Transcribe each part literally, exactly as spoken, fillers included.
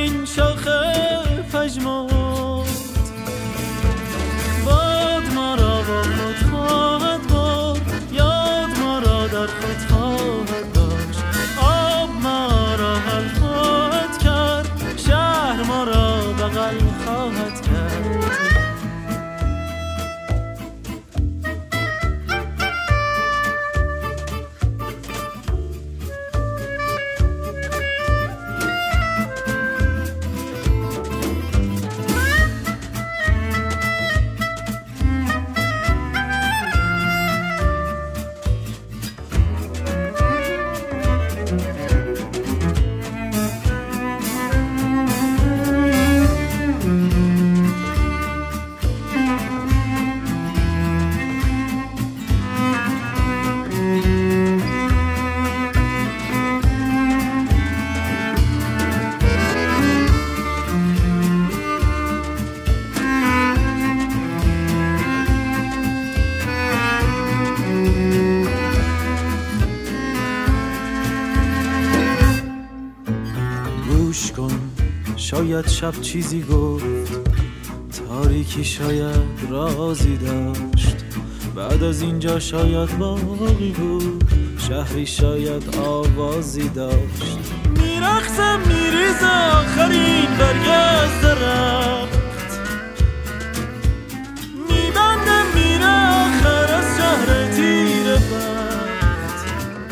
آخرین شاخه پژمرد. باد ما را با خود خواهد برد، یاد ما را در خود خواهد داشت. آب ما را حل خواهد کرد، شهر ما را بغل خواهد کرد. شاید شب چیزی گفت، تاریکی شاید رازی داشت. بعد از اینجا شاید باقی بود، شهری شاید آوازی داشت. میرقصم میریز آخرین برگ از درخت، میبندم میره آخر از شهر تیره بخت.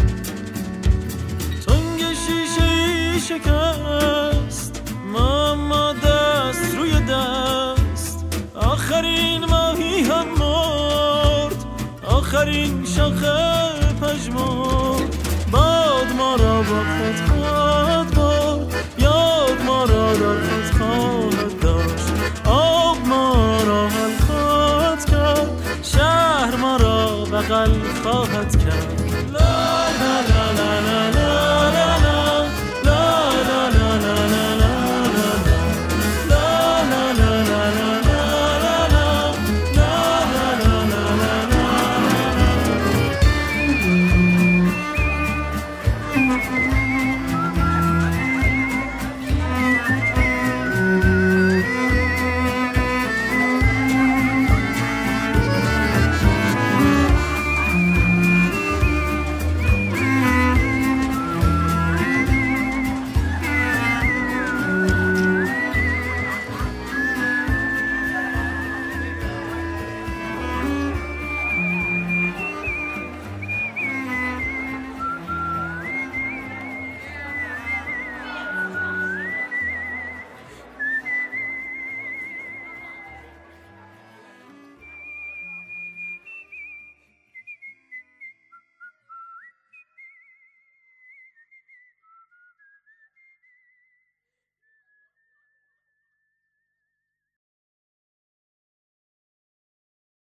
تنگ شیشه شکست، ماما دست روی دست. آخرین ماهی هم مرد، آخرین شاخه پژمرد. باد ما را با خود